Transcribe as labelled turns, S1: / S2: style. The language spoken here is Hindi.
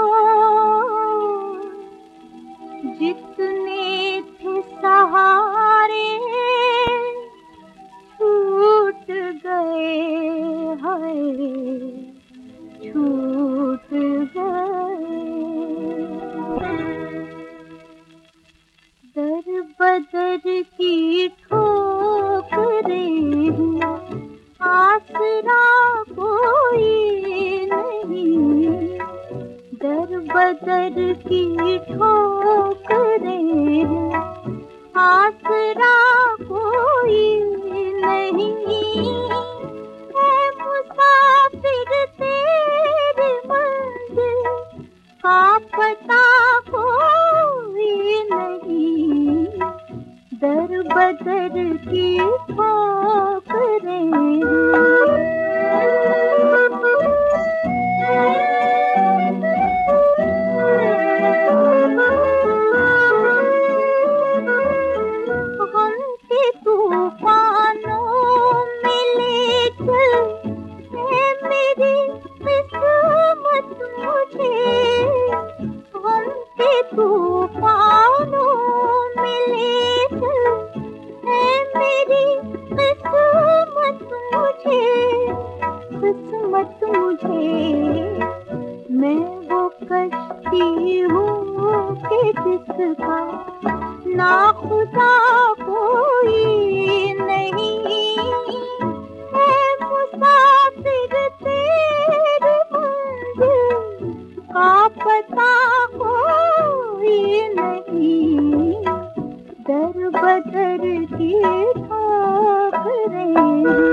S1: जितने थे सहारे छूट गए, हाय छूट गए। दर बदर की ठोकरें, आसरा कोई नहीं। दर बदर की ठोकरें, आसरा कोई नहीं। है मुसाफिर तेरी मंजिल का पता कोई नहीं। दर बदर की ठोकरें। गम के तूफानों में ले चल है मेरी किस्मत मुझे। गम के तूफानों में ले चल है मेरी किस्मत मुझे। किस्मत मुझे, मैं वो कश्ती हूँ कि जिसका ना खुदा कोई नहीं। है मुसाफिर तेरी मंजिल का पता कोई नहीं। दर बदर की ठोकरें।